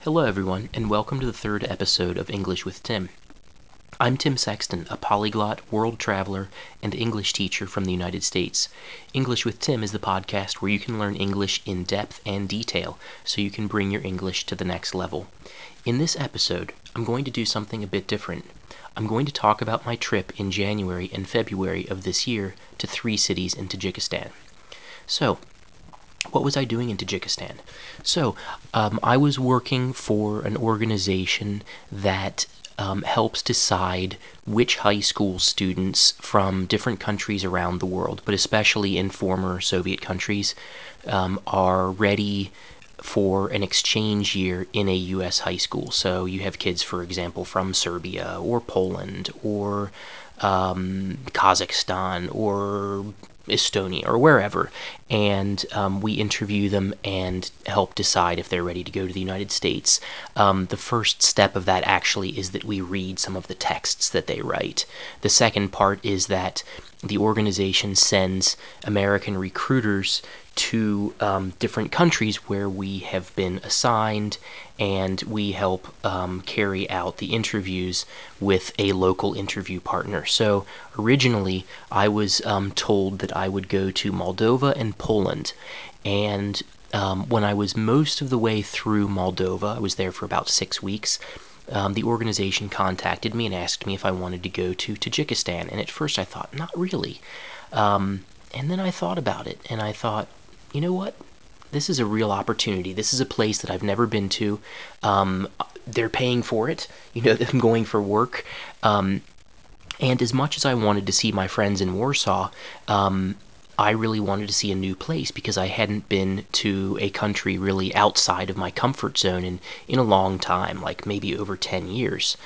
Hello, everyone, and welcome to the third episode of English with Tim. I'm Tim Sexton, a polyglot, world traveler, and English teacher from the United States. English with Tim is the podcast where you can learn English in depth and detail so you can bring your English to the next level. In this episode, I'm going to do something a bit different. I'm going to talk about my trip in January and February of this year to 3 cities in Tajikistan. So, what was I doing in Tajikistan? I was working for an organization that helps decide which high school students from different countries around the world, but especially in former Soviet countries, are ready for an exchange year in a U.S. high school. So you have kids, for example, from Serbia or Poland or Kazakhstan or Estonia or wherever, and we interview them and help decide if they're ready to go to the United States. The first step of that actually is that we read some of the texts that they write. The second part is that the organization sends American recruiters to different countries where we have been assigned, and we help carry out the interviews with a local interview partner. So originally, I was told that I would go to Moldova and Poland, and when I was most of the way through Moldova, I was there for about 6 weeks, the organization contacted me and asked me if I wanted to go to Tajikistan, and at first I thought, not really. And then I thought about it, and I thought, you know what? This is a real opportunity. This is a place that I've never been to. They're paying for it. I'm going for work. And as much as I wanted to see my friends in Warsaw, I really wanted to see a new place because I hadn't been to a country really outside of my comfort zone in a long time, like maybe over 10 years.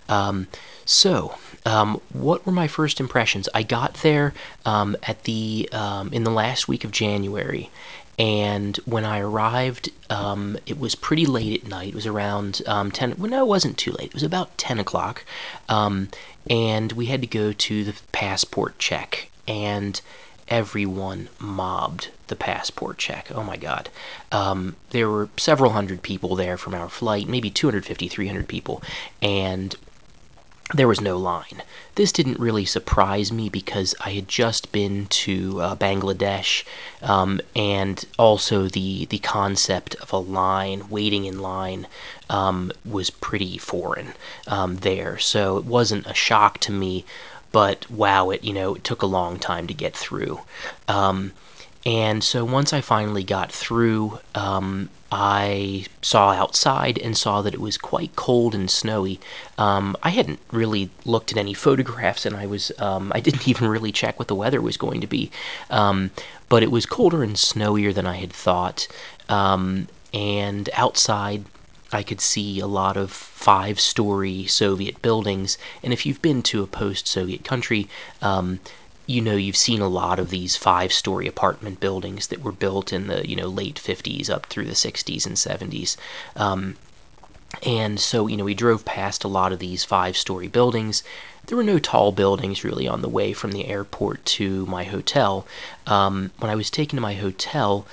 What were my first impressions? I got there in the last week of January, and when I arrived, it was pretty late at night. It was around 10. Well, no, it wasn't too late. It was about 10 o'clock, and we had to go to the passport check, and everyone mobbed the passport check. Oh my God. There were several hundred people there from our flight, maybe 250, 300 people, and there was no line. This didn't really surprise me because I had just been to Bangladesh, and also the concept of a line, waiting in line, was pretty foreign there. So it wasn't a shock to me, but wow, it took a long time to get through. And so once I finally got through, I saw outside and saw that it was quite cold and snowy. I hadn't really looked at any photographs, and I didn't even really check what the weather was going to be. But it was colder and snowier than I had thought. And outside, I could see a lot of 5-story Soviet buildings. And if you've been to a post-Soviet country, you've seen a lot of these 5-story apartment buildings that were built in the, late 50s up through the 60s and 70s. And so, we drove past a lot of these 5-story buildings. There were no tall buildings really on the way from the airport to my hotel. When I was taken to my hotel,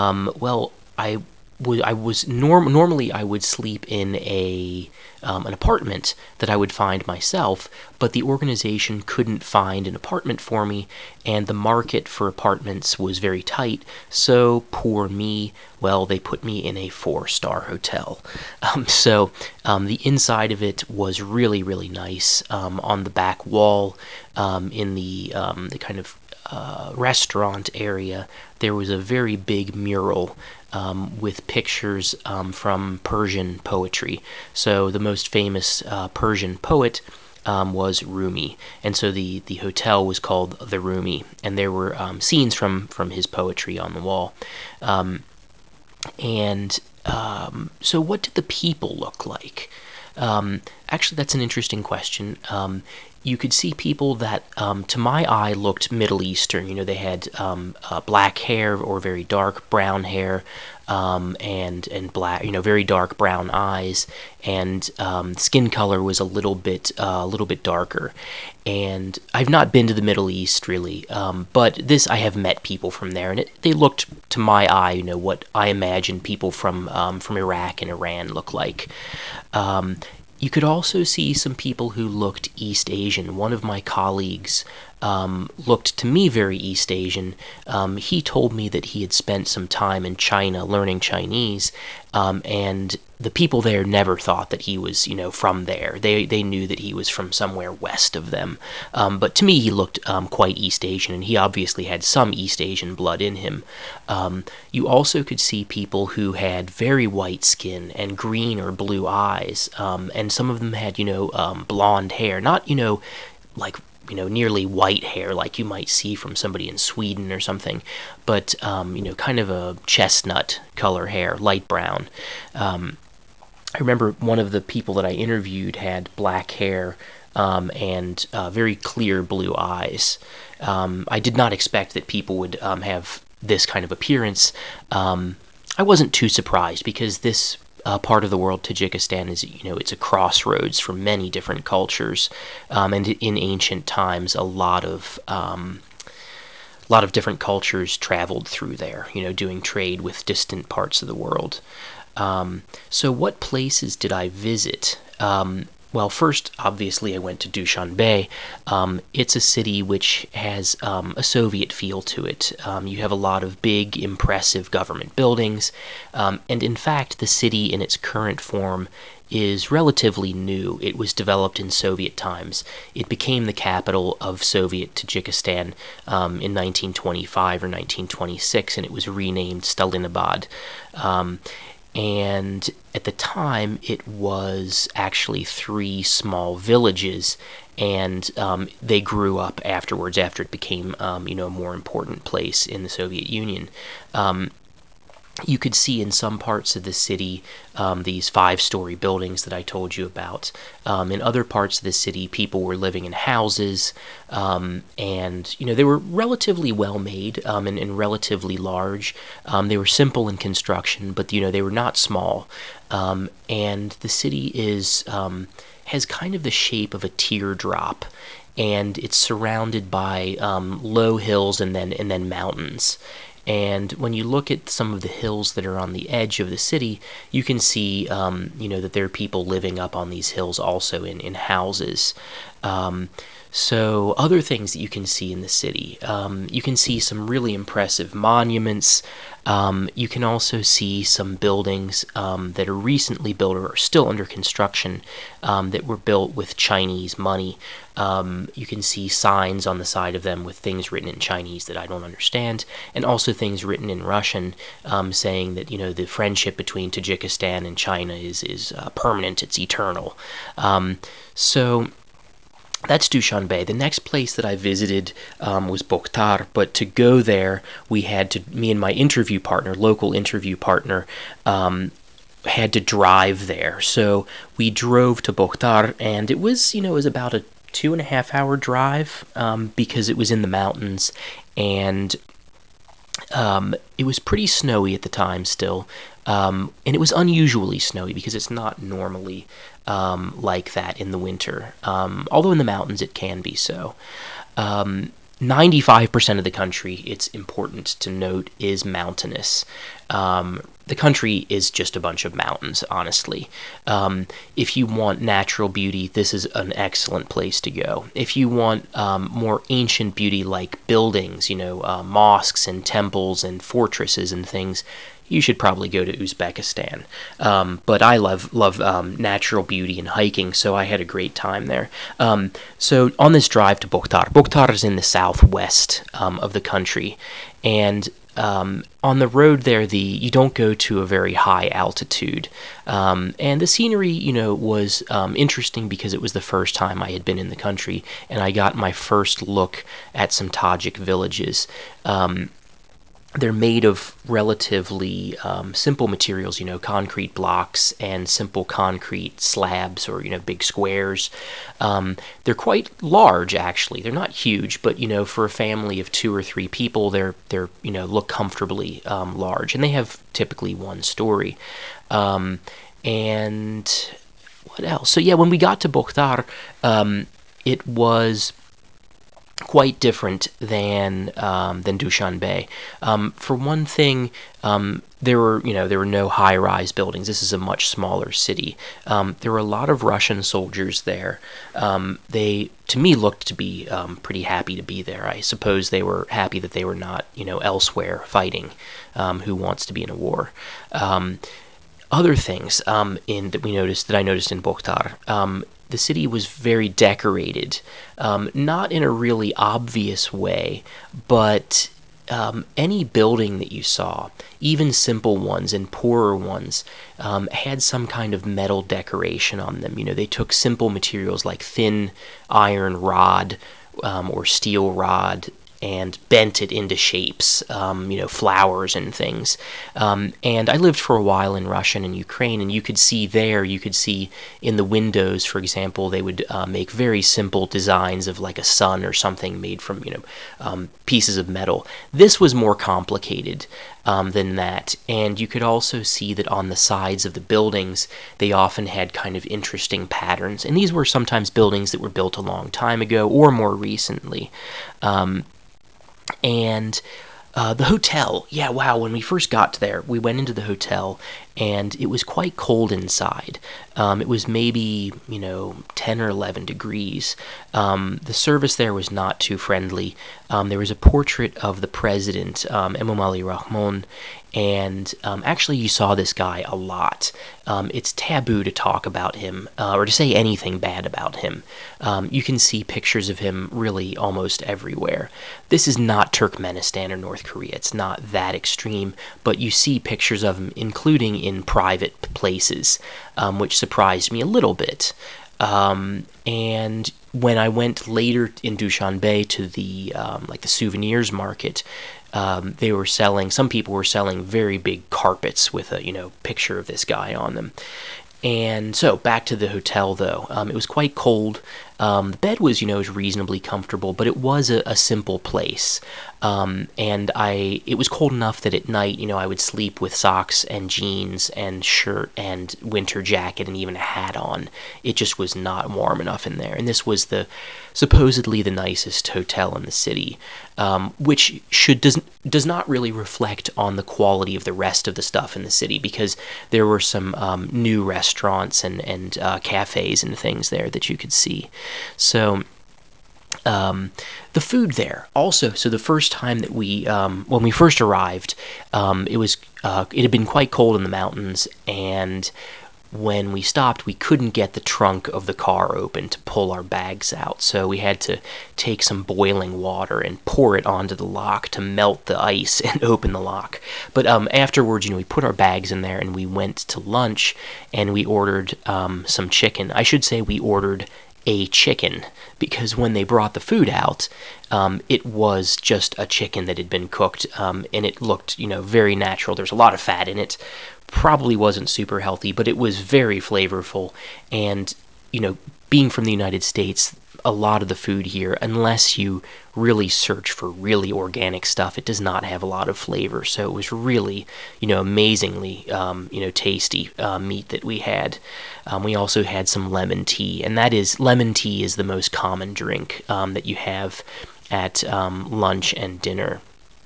normally I would sleep in an apartment that I would find myself, but the organization couldn't find an apartment for me, and the market for apartments was very tight, so poor me, they put me in a 4-star hotel. The inside of it was really, really nice. On the back wall, in the kind of restaurant area, there was a very big mural with pictures from Persian poetry. So the most famous Persian poet was Rumi, and so the hotel was called the Rumi, and there were scenes from his poetry on the wall. So what did the people look like? Actually, that's an interesting question. You could see people that, to my eye, looked Middle Eastern. They had black hair or very dark brown hair, and black, very dark brown eyes, and skin color was a little bit darker. And I've not been to the Middle East really, but I have met people from there, and they looked, to my eye, what I imagine people from Iraq and Iran look like. Um, you could also see some people who looked East Asian. One of my colleagues looked to me very East Asian. He told me that he had spent some time in China learning Chinese, and the people there never thought that he was, from there. They knew that he was from somewhere west of them. But to me, he looked quite East Asian, and he obviously had some East Asian blood in him. You also could see people who had very white skin and green or blue eyes, and some of them had, blonde hair. Not, like, nearly white hair like you might see from somebody in Sweden or something, but, kind of a chestnut color hair, light brown. I remember one of the people that I interviewed had black hair, and very clear blue eyes. I did not expect that people would have this kind of appearance. I wasn't too surprised because this part of the world, Tajikistan, is, it's a crossroads for many different cultures, and in ancient times, a lot of different cultures traveled through there, doing trade with distant parts of the world. So, what places did I visit? Well, first, obviously, I went to Dushanbe. It's a city which has a Soviet feel to it. You have a lot of big, impressive government buildings, and in fact, the city in its current form is relatively new. It was developed in Soviet times. It became the capital of Soviet Tajikistan in 1925 or 1926, and it was renamed Stalinabad. And at the time, it was actually three small villages, and they grew up afterwards after it became, a more important place in the Soviet Union. Um, you could see in some parts of the city these five-story buildings that I told you about. In other parts of the city, people were living in houses, and they were relatively well made, and relatively large. They were simple in construction, but they were not small. And the city is has kind of the shape of a teardrop, and it's surrounded by low hills and then mountains. And when you look at some of the hills that are on the edge of the city, you can see, that there are people living up on these hills also in houses. Um, so, other things that you can see in the city, you can see some really impressive monuments. You can also see some buildings that are recently built or are still under construction, that were built with Chinese money. You can see signs on the side of them with things written in Chinese that I don't understand, and also things written in Russian, saying that the friendship between Tajikistan and China is permanent, it's eternal. So that's Dushanbe. The next place that I visited was Bokhtar, but to go there, me and my local interview partner, had to drive there. So we drove to Bokhtar, and it was about a 2.5 hour drive, because it was in the mountains, and it was pretty snowy at the time still, and it was unusually snowy because it's not normally like that in the winter. Although in the mountains it can be so. 95% of the country, it's important to note, is mountainous. The country is just a bunch of mountains, honestly. If you want natural beauty, this is an excellent place to go. If you want more ancient beauty like buildings, mosques and temples and fortresses and things, you should probably go to Uzbekistan. But I love natural beauty and hiking, so I had a great time there. So on this drive to Bokhtar is in the southwest of the country, and on the road there, you don't go to a very high altitude, and the scenery, was interesting because it was the first time I had been in the country, and I got my first look at some Tajik villages. they're made of relatively simple materials, concrete blocks and simple concrete slabs or, big squares. They're quite large, actually. They're not huge, but, for a family of 2 or 3 people, they're look comfortably large. And they have typically one story. And what else? So, yeah, when we got to Bokhtar, it was quite different than Dushanbe. For one thing, there were no high-rise buildings. This is a much smaller city. There were a lot of Russian soldiers there. They, to me, looked to be pretty happy to be there. I suppose they were happy that they were not, elsewhere fighting. Who wants to be in a war? Other things in that I noticed in Bokhtar. The city was very decorated, not in a really obvious way, but any building that you saw, even simple ones and poorer ones, had some kind of metal decoration on them. They took simple materials like thin iron rod or steel rod and bent it into shapes, flowers and things. And I lived for a while in Russia and in Ukraine, and you could see in the windows, for example, they would make very simple designs of like a sun or something made from, pieces of metal. This was more complicated than that. And you could also see that on the sides of the buildings, they often had kind of interesting patterns. And these were sometimes buildings that were built a long time ago or more recently. And the hotel, yeah, wow, when we first got there, we went into the hotel and it was quite cold inside. It was maybe, 10 or 11 degrees. The service there was not too friendly. There was a portrait of the president, Emomali Rahmon, and actually you saw this guy a lot. It's taboo to talk about him or to say anything bad about him. You can see pictures of him really almost everywhere. This is not Turkmenistan or North Korea. It's not that extreme, but you see pictures of him, including in private places, which surprised me a little bit. And when I went later in Dushanbe to the like the souvenirs market, they were selling. Some people were selling very big carpets with a picture of this guy on them. And so back to the hotel, though. It was quite cold. The bed was reasonably comfortable, but it was a simple place. And it was cold enough that at night, I would sleep with socks and jeans and shirt and winter jacket and even a hat on. It just was not warm enough in there. And this was supposedly the nicest hotel in the city, which does not really reflect on the quality of the rest of the stuff in the city, because there were some new restaurants and cafes and things there that you could see. So the food there also. So the first time that when we first arrived, it had been quite cold in the mountains, and when we stopped, we couldn't get the trunk of the car open to pull our bags out. So we had to take some boiling water and pour it onto the lock to melt the ice and open the lock. But afterwards, we put our bags in there and we went to lunch and we ordered some chicken. I should say we ordered a chicken, because when they brought the food out, it was just a chicken that had been cooked, and it looked, very natural. There's a lot of fat in it. Probably wasn't super healthy, but it was very flavorful. And, being from the United States, a lot of the food here, unless you really search for really organic stuff, it does not have a lot of flavor. So it was really, amazingly, tasty meat that we had. We also had some lemon tea, and lemon tea is the most common drink that you have at lunch and dinner.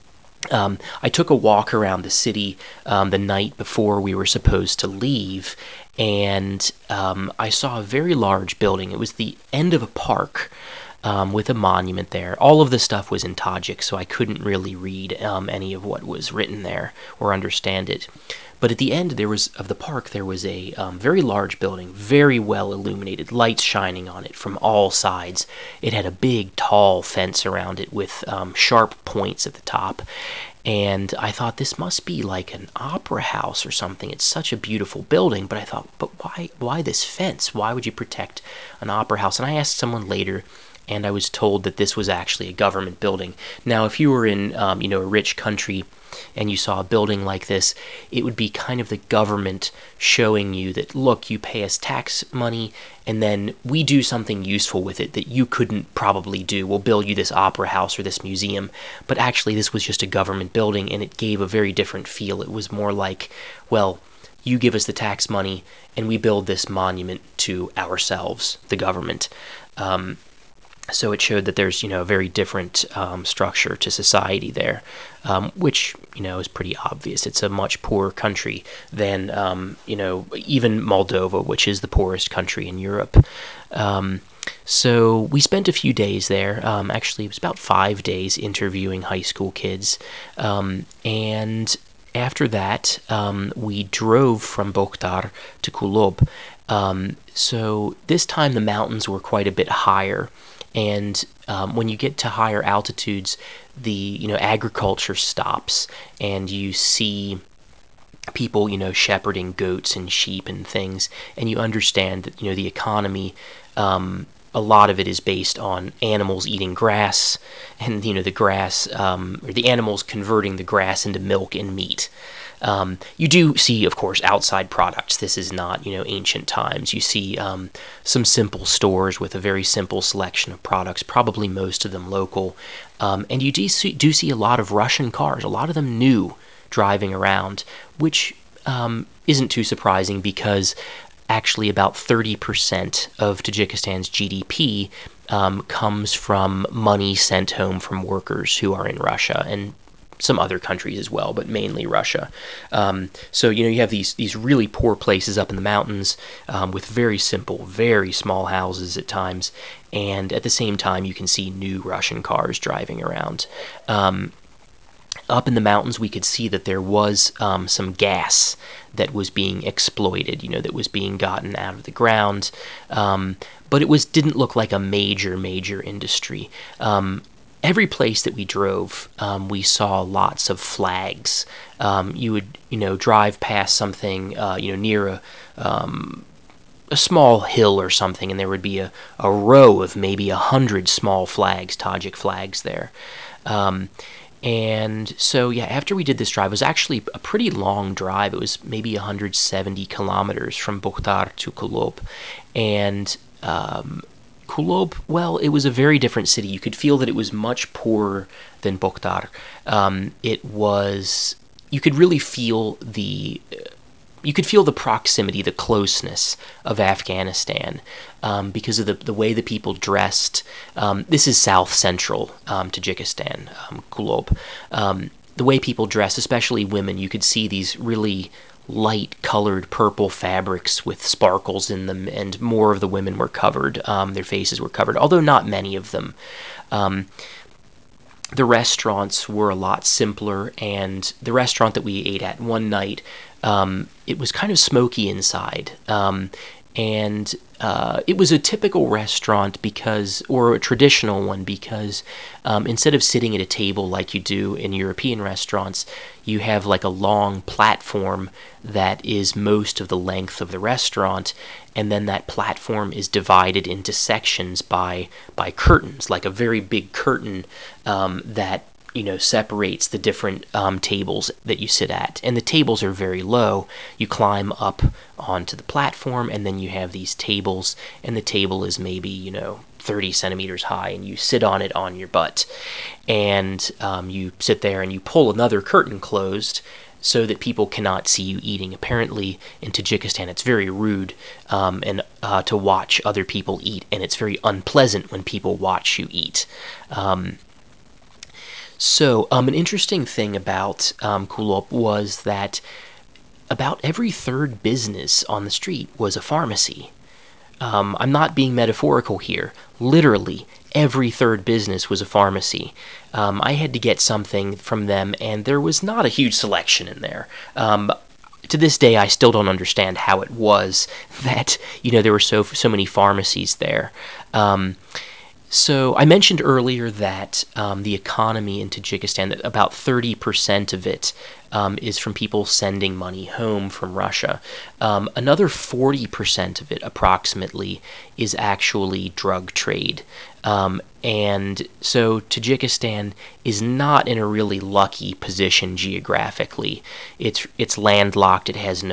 I took a walk around the city the night before we were supposed to leave, and I saw a very large building. It was the end of a park with a monument there. All of the stuff was in Tajik, so I couldn't really read any of what was written there or understand it. But at the end of the park, there was a very large building, very well illuminated, lights shining on it from all sides. It had a big, tall fence around it with sharp points at the top. And I thought, this must be like an opera house or something. It's such a beautiful building. But I thought, but why this fence? Why would you protect an opera house? And I asked someone later, and I was told that this was actually a government building. Now, if you were in a rich country and you saw a building like this, it would be kind of the government showing you that, look, you pay us tax money, and then we do something useful with it that you couldn't probably do. We'll build you this opera house or this museum. But actually, this was just a government building, and it gave a very different feel. It was more like, well, you give us the tax money, and we build this monument to ourselves, the government. So it showed that there's a very different structure to society there, which is pretty obvious. It's a much poorer country than even Moldova, which is the poorest country in Europe. So we spent a few days there. Actually, it was about 5 days interviewing high school kids, and after that, we drove from Bokhtar to Kulob. So this time the mountains were quite a bit higher. And when you get to higher altitudes, the agriculture stops, and you see people shepherding goats and sheep and things, and you understand that the economy, a lot of it is based on animals eating grass, and the grass or the animals converting the grass into milk and meat. You do see, of course, outside products. This is not, ancient times. You see some simple stores with a very simple selection of products, probably most of them local. And you do see a lot of Russian cars, a lot of them new, driving around, which isn't too surprising because actually about 30% of Tajikistan's GDP comes from money sent home from workers who are in Russia, and some other countries as well, but mainly Russia. So you have these really poor places up in the mountains with very simple, very small houses at times, and at the same time you can see new Russian cars driving around. Up in the mountains, we could see that there was some gas that was being exploited, that was being gotten out of the ground, but it didn't look like a major industry. Every place that we drove, we saw lots of flags. You would, drive past something, near a small hill or something, and there would be a row of maybe 100 small flags, Tajik flags there. And so, yeah, after we did this drive, it was actually a pretty long drive. It was maybe 170 kilometers from Bokhtar to Kulob. And Kulob, well, it was a very different city. You could feel that it was much poorer than Bokhtar. You could really feel the proximity, the closeness of Afghanistan because of the way the people dressed. This is south central Tajikistan, Kulob. The way people dress, especially women, you could see these really light colored purple fabrics with sparkles in them, and more of the women were covered. Their faces were covered, although not many of them. The restaurants were a lot simpler, and the restaurant that we ate at one night, it was kind of smoky inside, and it was a typical restaurant or a traditional one, because instead of sitting at a table like you do in European restaurants, you have like a long platform that is most of the length of the restaurant, and then that platform is divided into sections by curtains, like a very big curtain that separates the different tables that you sit at. And the tables are very low. You climb up onto the platform, and then you have these tables, and the table is maybe 30 centimeters high, and you sit on it on your butt, and you sit there and you pull another curtain closed so that people cannot see you eating. Apparently, in Tajikistan, it's very rude and to watch other people eat, and it's very unpleasant when people watch you eat. So, an interesting thing about Kulob was that about every third business on the street was a pharmacy. I'm not being metaphorical here. Literally, every third business was a pharmacy. I had to get something from them, and there was not a huge selection in there. To this day, I still don't understand how it was that there were so many pharmacies there. So I mentioned earlier that the economy in Tajikistan, that about 30% of it is from people sending money home from Russia. Another 40% of it, approximately, is actually drug trade. And so Tajikistan is not in a really lucky position geographically. It's landlocked. It has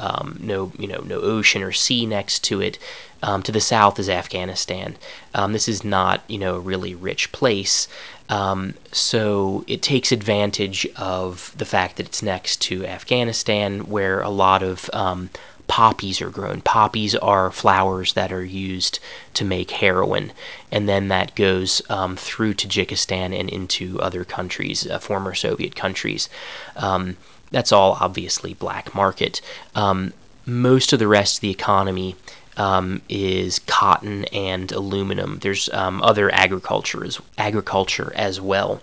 no ocean or sea next to it. To the south is Afghanistan. This is not a really rich place. So it takes advantage of the fact that it's next to Afghanistan, where a lot of poppies are grown. Poppies are flowers that are used to make heroin, and then that goes through Tajikistan and into other countries, former Soviet countries. That's all obviously black market. Most of the rest of the economy is cotton and aluminum. There's other agriculture as well.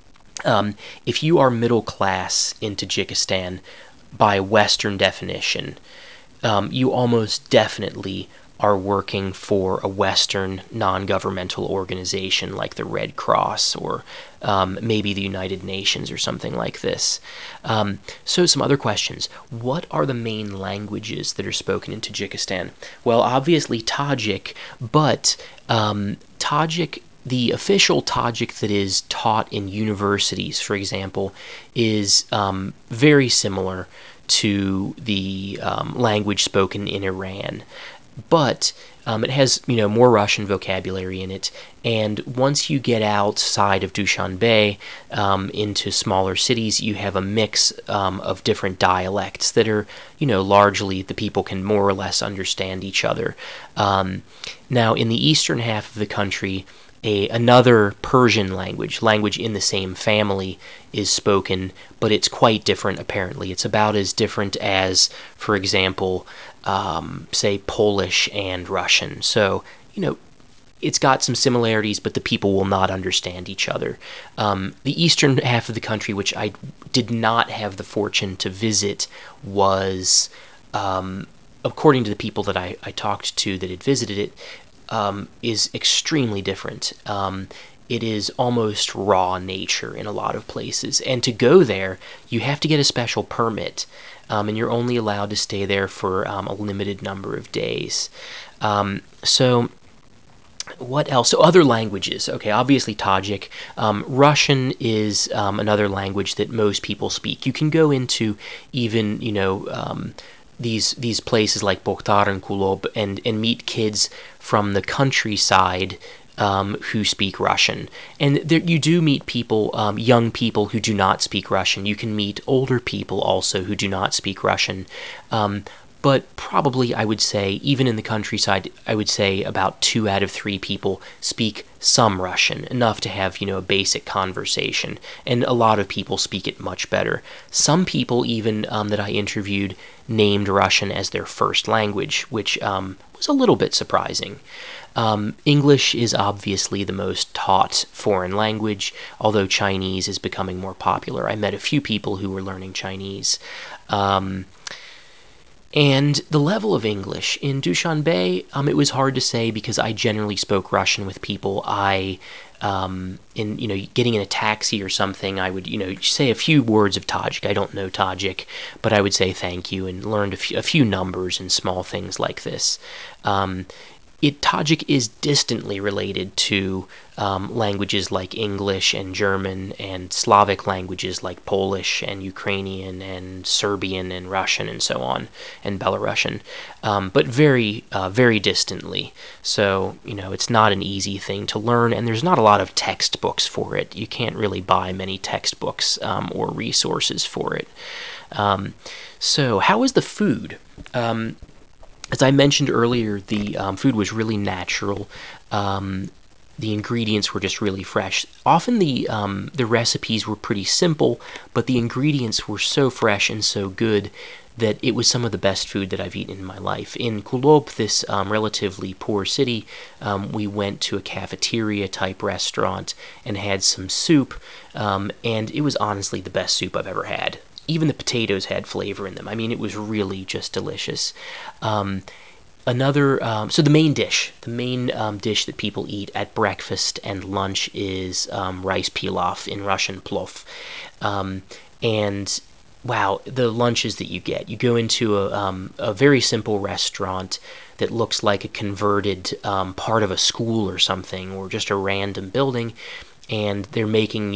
If you are middle class in Tajikistan, by Western definition, you almost definitely are working for a Western non-governmental organization like the Red Cross or maybe the United Nations or something like this. So some other questions. What are the main languages that are spoken in Tajikistan? Well, obviously Tajik, but Tajik, the official Tajik that is taught in universities, for example, is very similar to the language spoken in Iran, but it has more Russian vocabulary in it. And once you get outside of Dushanbe into smaller cities, you have a mix of different dialects that are largely the people can more or less understand each other. Now, in the eastern half of the country, another Persian language in the same family, is spoken, but it's quite different apparently. It's about as different as, for example, say Polish and Russian. So, it's got some similarities, but the people will not understand each other. The eastern half of the country, which I did not have the fortune to visit, was, according to the people that I talked to that had visited it, is extremely different. It is almost raw nature in a lot of places. And to go there, you have to get a special permit, and you're only allowed to stay there for a limited number of days. So what else? So other languages. Okay, obviously Tajik. Russian is another language that most people speak. You can go into even, these places like Bokhtar and Kulob and meet kids from the countryside who speak Russian. And there, you do meet people, young people who do not speak Russian. You can meet older people also who do not speak Russian. But probably, I would say, even in the countryside, I would say about 2 out of 3 people speak some Russian, enough to have, a basic conversation. And a lot of people speak it much better. Some people, even that I interviewed, named Russian as their first language, which was a little bit surprising. English is obviously the most taught foreign language, although Chinese is becoming more popular. I met a few people who were learning Chinese. And the level of English in Dushanbe, it was hard to say because I generally spoke Russian with people. Getting in a taxi or something, I would, say a few words of Tajik. I don't know Tajik, but I would say thank you and learned a few numbers and small things like this. Tajik is distantly related to languages like English and German and Slavic languages like Polish and Ukrainian and Serbian and Russian and so on, and Belarusian, but very, very distantly. So, it's not an easy thing to learn, and there's not a lot of textbooks for it. You can't really buy many textbooks or resources for it. So, how is the food? As I mentioned earlier, the food was really natural. The ingredients were just really fresh. Often the recipes were pretty simple, but the ingredients were so fresh and so good that it was some of the best food that I've eaten in my life. In Kulob, this relatively poor city, we went to a cafeteria-type restaurant and had some soup, and it was honestly the best soup I've ever had. Even the potatoes had flavor in them. I mean, it was really just delicious. So the main dish that people eat at breakfast and lunch is rice pilaf, in Russian plov, and wow, the lunches that you get. You go into a very simple restaurant that looks like a converted part of a school or something, or just a random building, and they're making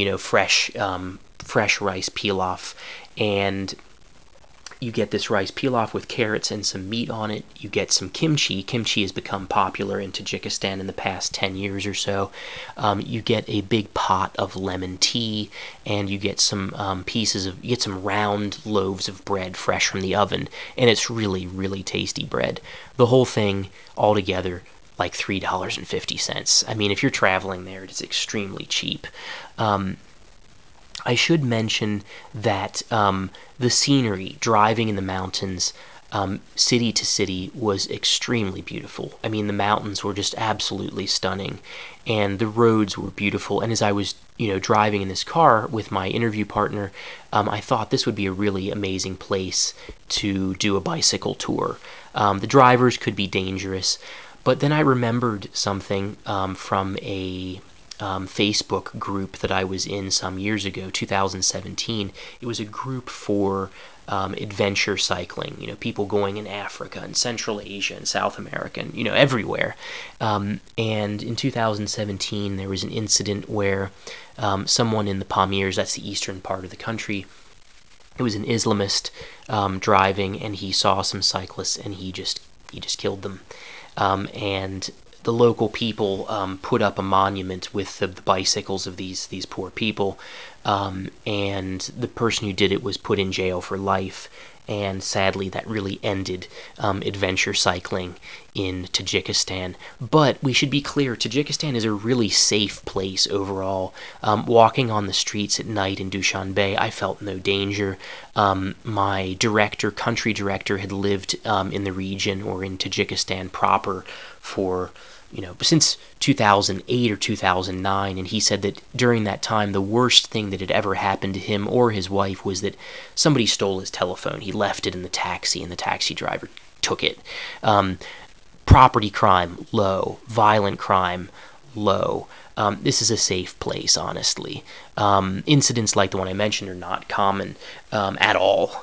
fresh rice pilaf, and you get this rice pilaf with carrots and some meat on it. You get some kimchi. Kimchi has become popular in Tajikistan in the past 10 years or so. You get a big pot of lemon tea, and you get some you get some round loaves of bread fresh from the oven, and it's really, really tasty bread. The whole thing altogether, like $3.50. I mean, if you're traveling there, it's extremely cheap. Um, I should mention that the scenery, driving in the mountains, city to city, was extremely beautiful. I mean, the mountains were just absolutely stunning, and the roads were beautiful. And as I was, driving in this car with my interview partner, I thought this would be a really amazing place to do a bicycle tour. The drivers could be dangerous, but then I remembered something from a Facebook group that I was in some years ago, 2017. It was a group for adventure cycling. People going in Africa and Central Asia and South America, and everywhere. And in 2017, there was an incident where someone in the Pamirs, that's the eastern part of the country, it was an Islamist driving, and he saw some cyclists, and he just killed them. And the local people put up a monument with the bicycles of these poor people, and the person who did it was put in jail for life. And sadly, that really ended adventure cycling in Tajikistan. But we should be clear, Tajikistan is a really safe place overall. Walking on the streets at night in Dushanbe, I felt no danger. My country director, had lived in the region or in Tajikistan proper for since 2008 or 2009, and he said that during that time, the worst thing that had ever happened to him or his wife was that somebody stole his telephone. He left it in the taxi, and the taxi driver took it. Property crime, low. Violent crime, low. This is a safe place, honestly. Incidents like the one I mentioned are not common at all.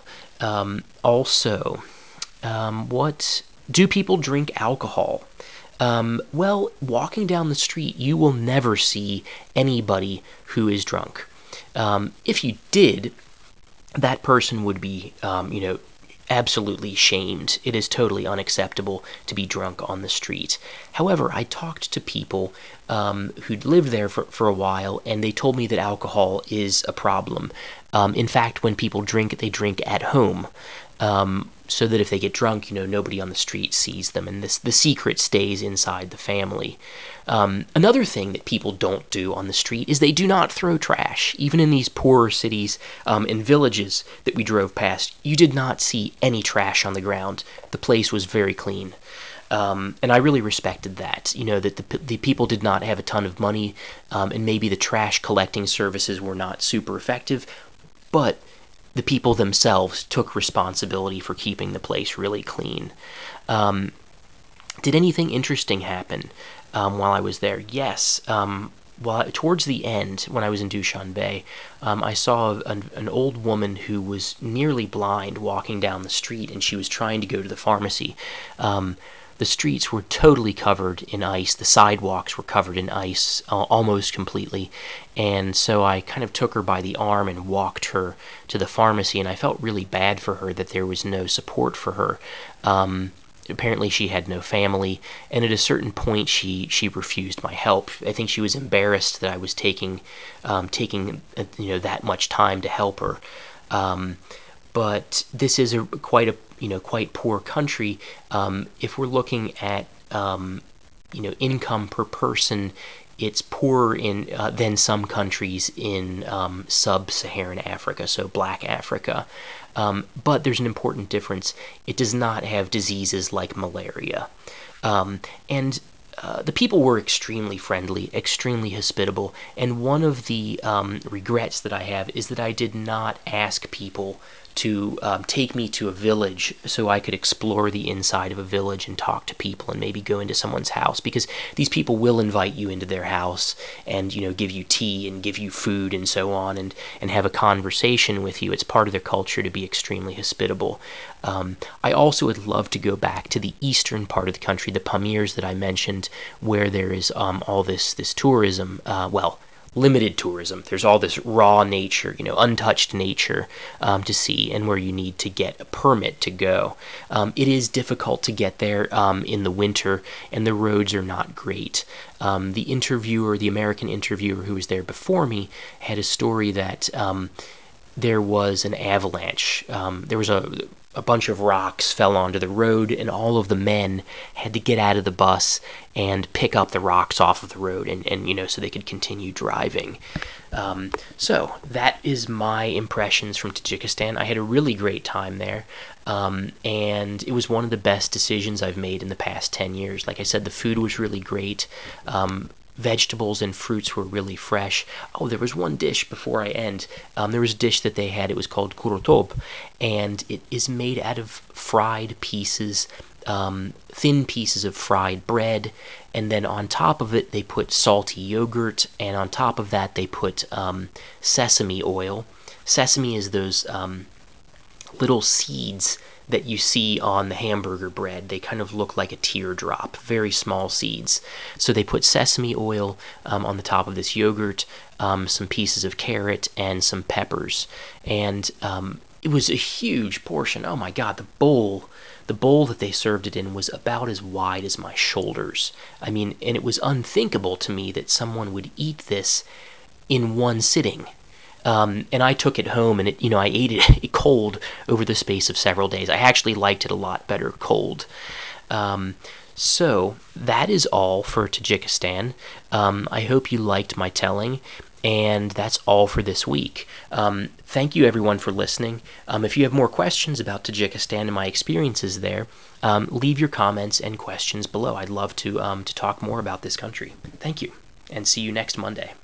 Also, what do people drink alcohol? Well, walking down the street, you will never see anybody who is drunk. If you did, that person would be, absolutely shamed. It is totally unacceptable to be drunk on the street. However, I talked to people who'd lived there for a while, and they told me that alcohol is a problem. In fact, when people drink, they drink at home. So that if they get drunk, nobody on the street sees them, and the secret stays inside the family. Another thing that people don't do on the street is they do not throw trash. Even in these poorer cities and villages that we drove past, you did not see any trash on the ground. The place was very clean. And I really respected that, that the people did not have a ton of money, and maybe the trash collecting services were not super effective, but the people themselves took responsibility for keeping the place really clean. Um, did anything interesting happen while I was there? Yes. Towards the end, when I was in Dushanbe, I saw an old woman who was nearly blind walking down the street, and she was trying to go to the pharmacy. The streets were totally covered in ice. The sidewalks were covered in ice almost completely. And so I kind of took her by the arm and walked her to the pharmacy. And I felt really bad for her that there was no support for her. Apparently she had no family, and at a certain point she refused my help. I think she was embarrassed that I was taking that much time to help her. Um, but this is quite poor country. If we're looking at income per person, it's poorer in than some countries in sub-Saharan Africa, so Black Africa. But there's an important difference. It does not have diseases like malaria, and the people were extremely friendly, extremely hospitable, and one of the regrets that I have is that I did not ask people to take me to a village so I could explore the inside of a village and talk to people and maybe go into someone's house, because these people will invite you into their house and give you tea and give you food and so on, and have a conversation with you. It's part of their culture to be extremely hospitable. I also would love to go back to the eastern part of the country, the Pamirs that I mentioned, where there is all this tourism. Well, limited tourism. There's all this raw nature, untouched nature to see, and where you need to get a permit to go. It is difficult to get there in the winter, and the roads are not great. The American interviewer who was there before me, had a story that there was an avalanche. There was a bunch of rocks fell onto the road, and all of the men had to get out of the bus and pick up the rocks off of the road, and so they could continue driving. So that is my impressions from Tajikistan. I had a really great time there, and it was one of the best decisions I've made in the past 10 years. Like I said, the food was really great. Vegetables and fruits were really fresh. Oh, there was one dish before I end. There was a dish that they had. It was called kurotob, and it is made out of fried pieces, thin pieces of fried bread, and then on top of it they put salty yogurt, and on top of that they put sesame oil. Sesame is those little seeds that you see on the hamburger bread. They kind of look like a teardrop, very small seeds. So they put sesame oil on the top of this yogurt, some pieces of carrot, and some peppers. And it was a huge portion. Oh my God, the bowl that they served it in was about as wide as my shoulders. I mean, and it was unthinkable to me that someone would eat this in one sitting. And I took it home, and I ate it cold over the space of several days. I actually liked it a lot better cold. So that is all for Tajikistan. I hope you liked my telling, and that's all for this week. Thank you everyone for listening. If you have more questions about Tajikistan and my experiences there, leave your comments and questions below. I'd love to talk more about this country. Thank you, and see you next Monday.